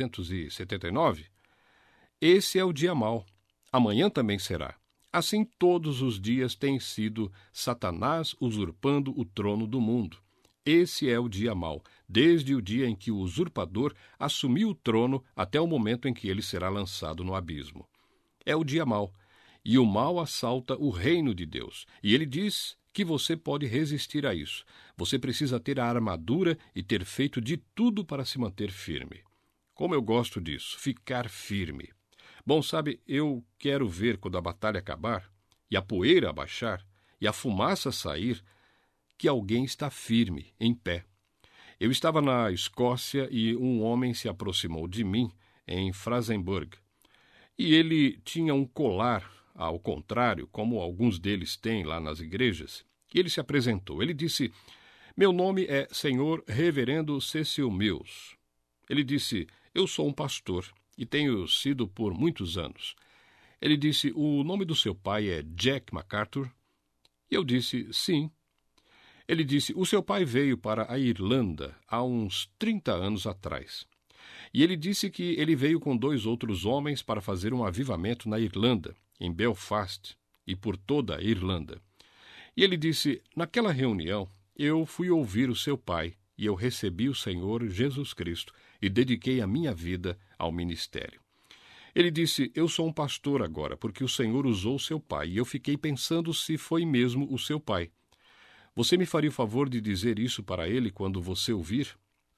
1979? Esse é o dia mau. Amanhã também será. Assim todos os dias têm sido Satanás usurpando o trono do mundo. Esse é o dia mau, desde o dia em que o usurpador assumiu o trono até o momento em que ele será lançado no abismo. É o dia mau, e o mal assalta o reino de Deus. E ele diz que você pode resistir a isso. Você precisa ter a armadura e ter feito de tudo para se manter firme. Como eu gosto disso, ficar firme. Bom, sabe, eu quero ver quando a batalha acabar, e a poeira abaixar, e a fumaça sair, que alguém está firme, em pé. Eu estava na Escócia e um homem se aproximou de mim em Frasenburg. E ele tinha um colar, ao contrário, como alguns deles têm lá nas igrejas. E ele se apresentou. Ele disse, meu nome é Senhor Reverendo Cecil Mills. Ele disse, eu sou um pastor e tenho sido por muitos anos. Ele disse, o nome do seu pai é Jack MacArthur? E eu disse, sim. Ele disse, o seu pai veio para a Irlanda há uns 30 anos atrás. E ele disse que ele veio com 2 outros homens para fazer um avivamento na Irlanda, em Belfast e por toda a Irlanda. E ele disse, naquela reunião, eu fui ouvir o seu pai e eu recebi o Senhor Jesus Cristo e dediquei a minha vida ao ministério. Ele disse, eu sou um pastor agora, porque o Senhor usou seu pai, e eu fiquei pensando se foi mesmo o seu pai. Você me faria o favor de dizer isso para ele quando você ouvir?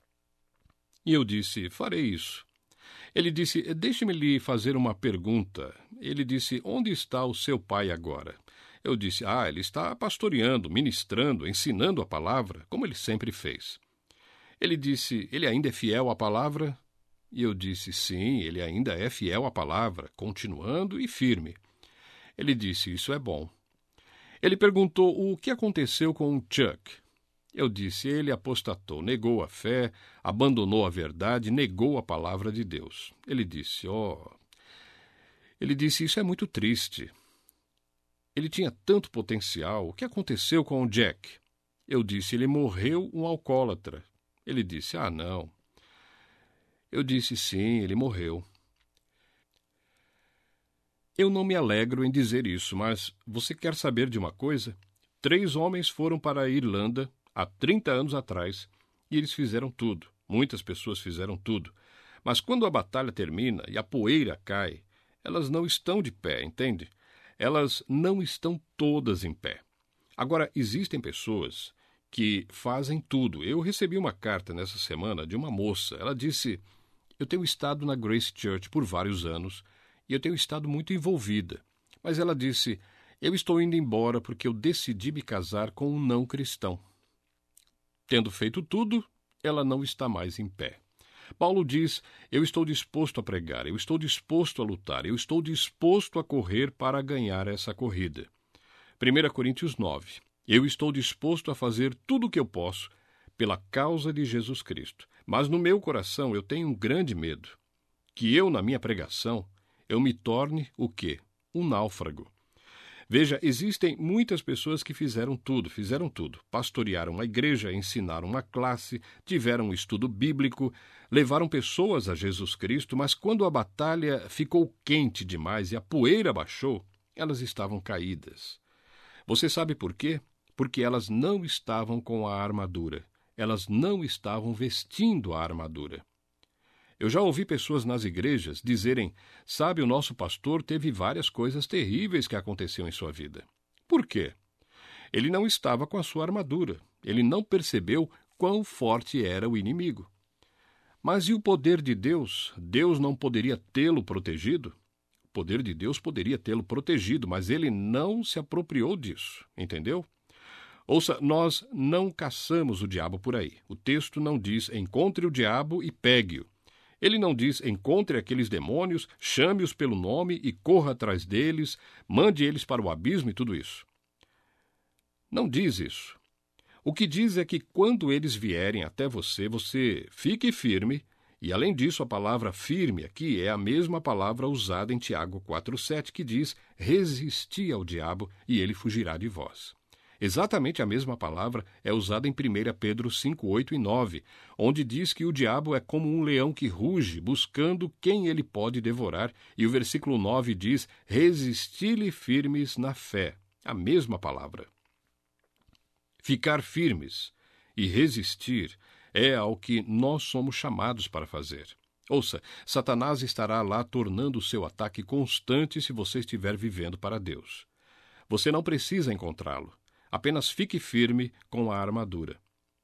E eu disse, farei isso. Ele disse, deixe-me lhe fazer uma pergunta. Ele disse, onde está o seu pai agora? Eu disse, ele está pastoreando, ministrando, ensinando a palavra, como ele sempre fez. Ele disse, ele ainda é fiel à palavra? E eu disse, sim, ele ainda é fiel à palavra, continuando e firme. Ele disse, isso é bom. Ele perguntou o que aconteceu com o Chuck. Eu disse, ele apostatou, negou a fé, abandonou a verdade, negou a palavra de Deus. Ele disse, Ele disse: isso é muito triste. Ele tinha tanto potencial. O que aconteceu com o Jack? Eu disse: ele morreu um alcoólatra. Ele disse: ah, não. Eu disse: sim, ele morreu. Eu não me alegro em dizer isso, mas você quer saber de uma coisa? 3 homens foram para a Irlanda há 30 anos atrás e eles fizeram tudo. Muitas pessoas fizeram tudo. Mas quando a batalha termina e a poeira cai, elas não estão de pé, entende? Elas não estão todas em pé. Agora, existem pessoas que fazem tudo. Eu recebi uma carta nessa semana de uma moça. Ela disse: eu tenho estado na Grace Church por vários anos e eu tenho estado muito envolvida. Mas ela disse: eu estou indo embora porque eu decidi me casar com um não cristão. Tendo feito tudo, ela não está mais em pé. Paulo diz: eu estou disposto a pregar, eu estou disposto a lutar, eu estou disposto a correr para ganhar essa corrida. 1 Coríntios 9. Eu estou disposto a fazer tudo o que eu posso pela causa de Jesus Cristo. Mas no meu coração eu tenho um grande medo, que eu, na minha pregação, eu me torne o quê? Um náufrago. Veja, existem muitas pessoas que fizeram tudo. Pastorearam a igreja, ensinaram uma classe, tiveram um estudo bíblico, levaram pessoas a Jesus Cristo, mas quando a batalha ficou quente demais e a poeira baixou, elas estavam caídas. Você sabe por quê? Porque elas não estavam com a armadura. Elas não estavam vestindo a armadura. Eu já ouvi pessoas nas igrejas dizerem: sabe, o nosso pastor teve várias coisas terríveis que aconteceram em sua vida. Por quê? Ele não estava com a sua armadura. Ele não percebeu quão forte era o inimigo. Mas e o poder de Deus? Deus não poderia tê-lo protegido? O poder de Deus poderia tê-lo protegido, mas ele não se apropriou disso. Entendeu? Ouça, nós não caçamos o diabo por aí. O texto não diz: encontre o diabo e pegue-o. Ele não diz: encontre aqueles demônios, chame-os pelo nome e corra atrás deles, mande eles para o abismo e tudo isso. Não diz isso. O que diz é que quando eles vierem até você, você fique firme, e além disso a palavra firme aqui é a mesma palavra usada em Tiago 4,7, que diz: resisti ao diabo e ele fugirá de vós. Exatamente a mesma palavra é usada em 1 Pedro 5, 8 e 9, onde diz que o diabo é como um leão que ruge, buscando quem ele pode devorar, e o versículo 9 diz: resisti-lhe firmes na fé. A mesma palavra. Ficar firmes e resistir é ao que nós somos chamados para fazer. Ouça, Satanás estará lá tornando o seu ataque constante se você estiver vivendo para Deus. Você não precisa encontrá-lo. Apenas fique firme com a armadura.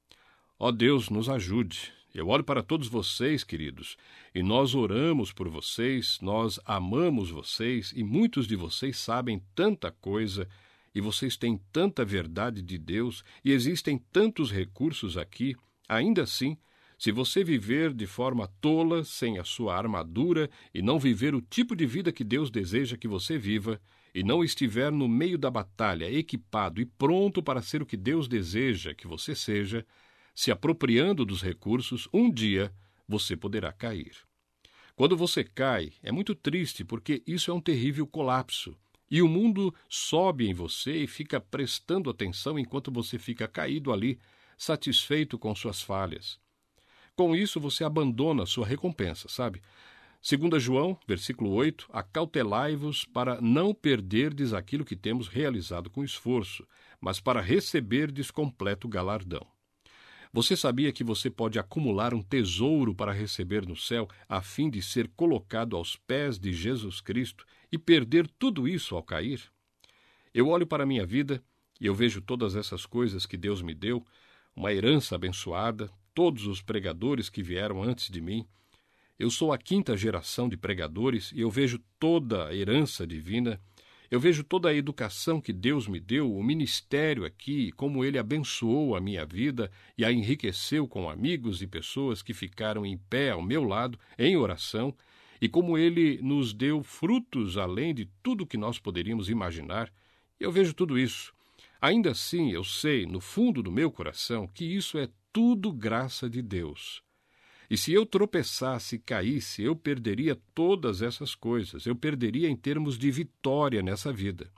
Ó Deus, nos ajude. Eu olho para todos vocês, queridos, e nós oramos por vocês, nós amamos vocês, e muitos de vocês sabem tanta coisa, e vocês têm tanta verdade de Deus, e existem tantos recursos aqui. Ainda assim, se você viver de forma tola, sem a sua armadura, e não viver o tipo de vida que Deus deseja que você viva, e não estiver no meio da batalha, equipado e pronto para ser o que Deus deseja que você seja, se apropriando dos recursos, um dia você poderá cair. Quando você cai, é muito triste, porque isso é um terrível colapso, e o mundo sobe em você e fica prestando atenção enquanto você fica caído ali, satisfeito com suas falhas. Com isso, você abandona sua recompensa, sabe? 2 João, versículo 8, acautelai-vos para não perderdes aquilo que temos realizado com esforço, mas para receberdes completo galardão. Você sabia que você pode acumular um tesouro para receber no céu, a fim de ser colocado aos pés de Jesus Cristo e perder tudo isso ao cair? Eu olho para a minha vida e eu vejo todas essas coisas que Deus me deu, uma herança abençoada, todos os pregadores que vieram antes de mim. Eu sou a 5ª geração de pregadores e eu vejo toda a herança divina, eu vejo toda a educação que Deus me deu, o ministério aqui, como Ele abençoou a minha vida e a enriqueceu com amigos e pessoas que ficaram em pé ao meu lado, em oração, e como Ele nos deu frutos além de tudo que nós poderíamos imaginar. Eu vejo tudo isso. Ainda assim, eu sei, no fundo do meu coração, que isso é tudo graça de Deus. E se eu tropeçasse e caísse, eu perderia todas essas coisas. Eu perderia em termos de vitória nessa vida.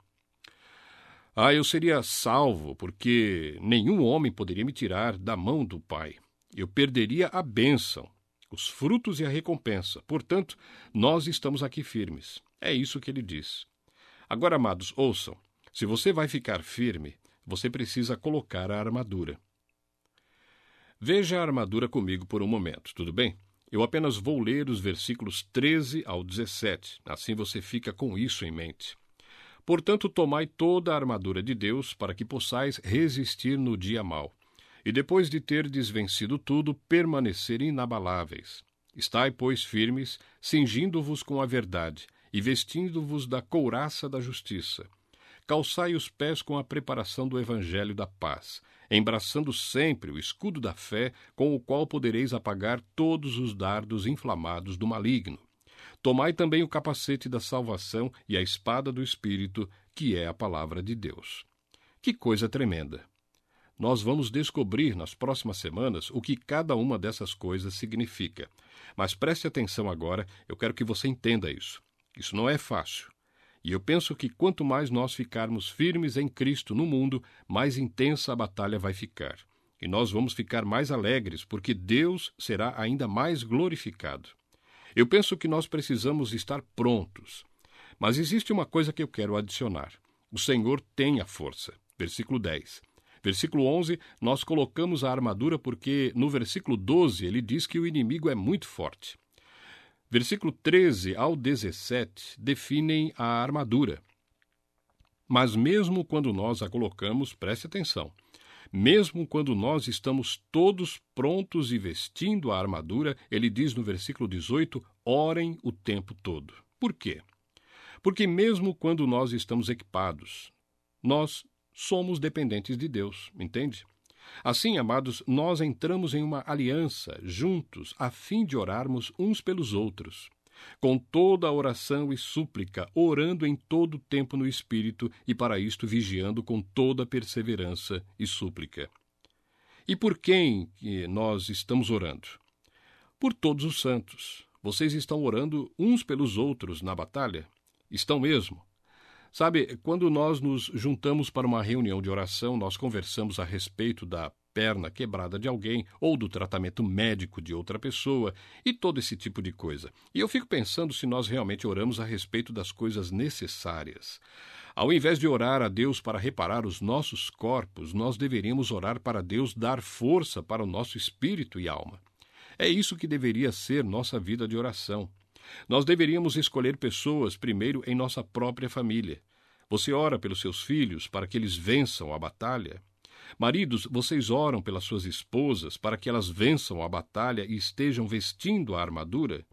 Eu seria salvo, porque nenhum homem poderia me tirar da mão do Pai. Eu perderia a bênção, os frutos e a recompensa. Portanto, nós estamos aqui firmes. É isso que ele diz. Agora, amados, ouçam. Se você vai ficar firme, você precisa colocar a armadura. Veja a armadura comigo por um momento, tudo bem? Eu apenas vou ler os versículos 13 ao 17. Assim você fica com isso em mente. Portanto, tomai toda a armadura de Deus, para que possais resistir no dia mau. E depois de terdes vencido tudo, permanecer inabaláveis. Estai, pois, firmes, cingindo-vos com a verdade, e vestindo-vos da couraça da justiça. Calçai os pés com a preparação do evangelho da paz, embraçando sempre o escudo da fé, com o qual podereis apagar todos os dardos inflamados do maligno. Tomai também o capacete da salvação e a espada do Espírito, que é a palavra de Deus. Que coisa tremenda! Nós vamos descobrir nas próximas semanas o que cada uma dessas coisas significa. Mas preste atenção agora, eu quero que você entenda isso. Isso não é fácil. E eu penso que quanto mais nós ficarmos firmes em Cristo no mundo, mais intensa a batalha vai ficar. E nós vamos ficar mais alegres, porque Deus será ainda mais glorificado. Eu penso que nós precisamos estar prontos. Mas existe uma coisa que eu quero adicionar. O Senhor tem a força. Versículo 10. Versículo 11, nós colocamos a armadura porque no versículo 12 ele diz que o inimigo é muito forte. Versículo 13 ao 17 definem a armadura. Mas mesmo quando nós a colocamos, preste atenção, mesmo quando nós estamos todos prontos e vestindo a armadura, ele diz no versículo 18, orem o tempo todo. Por quê? Porque mesmo quando nós estamos equipados, nós somos dependentes de Deus, entende? Assim, amados, nós entramos em uma aliança juntos a fim de orarmos uns pelos outros, com toda a oração e súplica, orando em todo o tempo no Espírito e para isto vigiando com toda perseverança e súplica. E por quem nós estamos orando? Por todos os santos. Vocês estão orando uns pelos outros na batalha? Estão mesmo? Sabe, quando nós nos juntamos para uma reunião de oração, nós conversamos a respeito da perna quebrada de alguém ou do tratamento médico de outra pessoa e todo esse tipo de coisa. E eu fico pensando se nós realmente oramos a respeito das coisas necessárias. Ao invés de orar a Deus para reparar os nossos corpos, nós deveríamos orar para Deus dar força para o nosso espírito e alma. É isso que deveria ser nossa vida de oração. Nós deveríamos escolher pessoas primeiro em nossa própria família. Você ora pelos seus filhos para que eles vençam a batalha? Maridos, vocês oram pelas suas esposas para que elas vençam a batalha e estejam vestindo a armadura?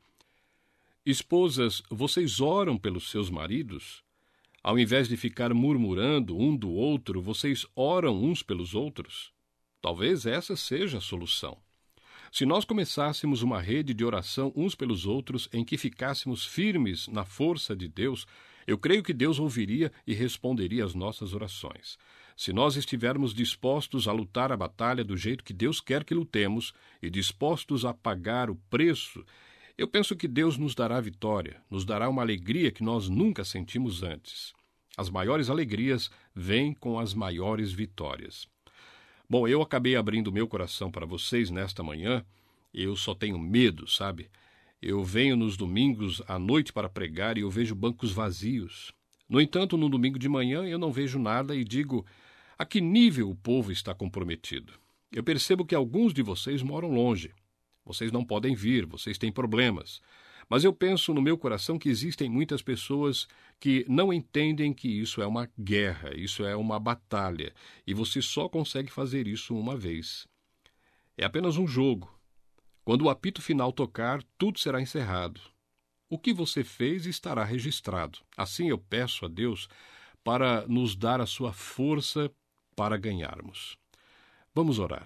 Esposas, vocês oram pelos seus maridos? Ao invés de ficar murmurando um do outro, vocês oram uns pelos outros? Talvez essa seja a solução. Se nós começássemos uma rede de oração uns pelos outros em que ficássemos firmes na força de Deus, eu creio que Deus ouviria e responderia às nossas orações. Se nós estivermos dispostos a lutar a batalha do jeito que Deus quer que lutemos e dispostos a pagar o preço, eu penso que Deus nos dará a vitória, nos dará uma alegria que nós nunca sentimos antes. As maiores alegrias vêm com as maiores vitórias. Bom, eu acabei abrindo meu coração para vocês nesta manhã. Eu só tenho medo, sabe? Eu venho nos domingos à noite para pregar e eu vejo bancos vazios. No entanto, no domingo de manhã eu não vejo nada e digo, a que nível o povo está comprometido? Eu percebo que alguns de vocês moram longe. Vocês não podem vir, vocês têm problemas. Mas eu penso no meu coração que existem muitas pessoas que não entendem que isso é uma guerra, isso é uma batalha, e você só consegue fazer isso uma vez. É apenas um jogo. Quando o apito final tocar, tudo será encerrado. O que você fez estará registrado. Assim eu peço a Deus para nos dar a sua força para ganharmos. Vamos orar.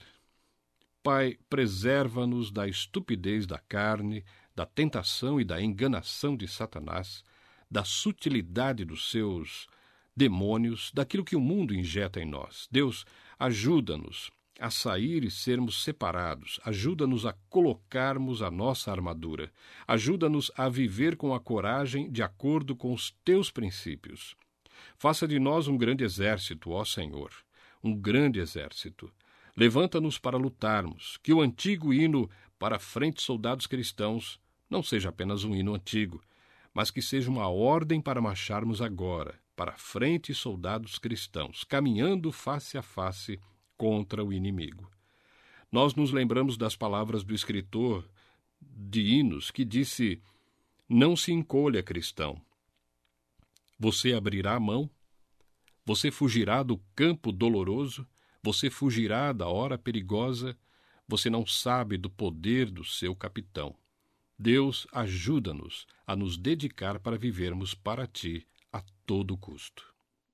Pai, preserva-nos da estupidez da carne, da tentação e da enganação de Satanás, da sutilidade dos seus demônios, daquilo que o mundo injeta em nós. Deus, ajuda-nos a sair e sermos separados. Ajuda-nos a colocarmos a nossa armadura. Ajuda-nos a viver com a coragem de acordo com os teus princípios. Faça de nós um grande exército, ó Senhor, um grande exército. Levanta-nos para lutarmos, que o antigo hino para frente, soldados cristãos, não seja apenas um hino antigo, mas que seja uma ordem para marcharmos agora, para frente, soldados cristãos, caminhando face a face contra o inimigo. Nós nos lembramos das palavras do escritor de hinos que disse: não se encolha, cristão. Você abrirá a mão, você fugirá do campo doloroso, você fugirá da hora perigosa, você não sabe do poder do seu capitão. Deus, ajuda-nos a nos dedicar para vivermos para Ti a todo custo.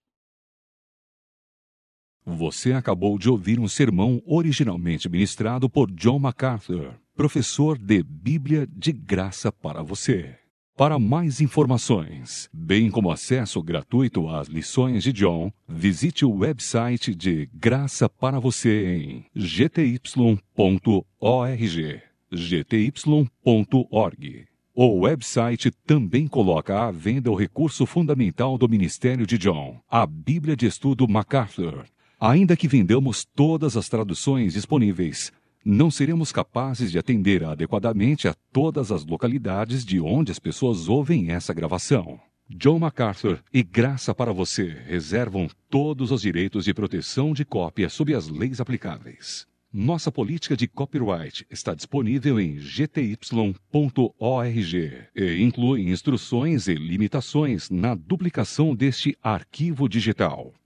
Você acabou de ouvir um sermão originalmente ministrado por John MacArthur, professor de Bíblia de graça para você. Para mais informações, bem como acesso gratuito às lições de John, visite o website de Graça para Você em gty.org. gty.org. O website também coloca à venda o recurso fundamental do ministério de John, a Bíblia de Estudo MacArthur. Ainda que vendamos todas as traduções disponíveis, não seremos capazes de atender adequadamente a todas as localidades de onde as pessoas ouvem essa gravação. John MacArthur e Graça para Você reservam todos os direitos de proteção de cópia sob as leis aplicáveis. Nossa política de copyright está disponível em gty.org e inclui instruções e limitações na duplicação deste arquivo digital.